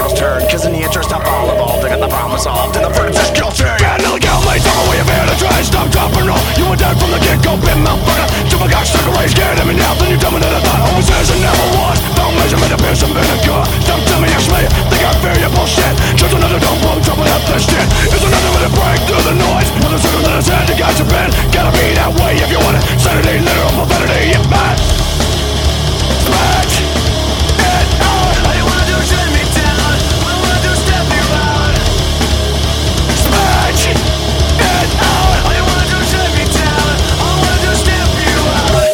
wheels turn, cause in the interest of all evolved, I got the problem solved, and the verdict is guilty. Bad illegal, lays on the way of penetrate. Stop, drop, and roll. You were dead from the get-go, bit motherfucker. Jump a cock, stuck a race, get at me now. Then you dumb it in a thought, always is and never was. Don't measure me to pierce some vinegar. Don't tell me actually, think I fear your bullshit. Just another dumb blow, jumping up this shit. It's another way to break through the noise. With a circle that is head, you guys have been. Gotta be that way if you want it. Sanity, literal profanity, yeah, man. Smash it out. All you wanna do is shut me down. All you wanna do is step me around. Smash it out. All you wanna do is shut me down. All you wanna do is step you out.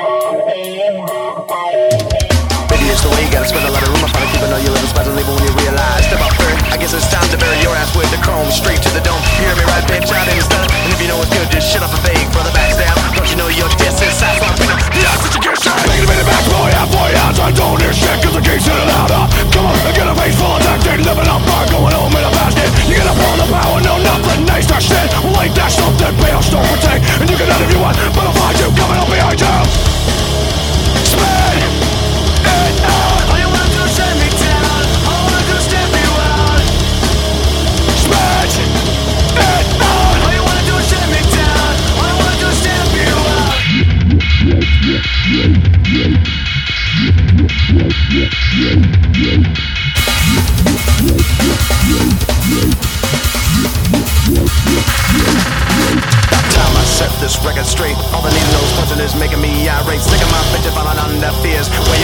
Maybe it's the way you gotta spend a lot of room. I find keeping all your little spots and leave when you realize. Step up third, I guess it's time to bury your ass with the chrome. Straight to the dome. You hear me right, bitch? Out in the sun. And if you know it's good, just shut up and fake. Brother, backstab. Don't you know your diss is size? So I'm picking up. Yeah, such a good shot. Making a minute back, boy, I don't hear shit, cause the gate's hitting louder. Come on, I get a face full of tactic, living up bar, going home in a basket. You get up on the power, no, nothing nice, that shit. Well, ain't that something, pay off, don't protect. And you can out if you want, but I'll find you, coming up behind you. Spin it out. All you wanna do is shut me down. All you wanna do is step you out. Spin it out. All you wanna do is shut me down. All you wanna do is step you out. Time I set this record straight. All the needle nose punching is making me irate. Sick of my bitch falling under fears. Way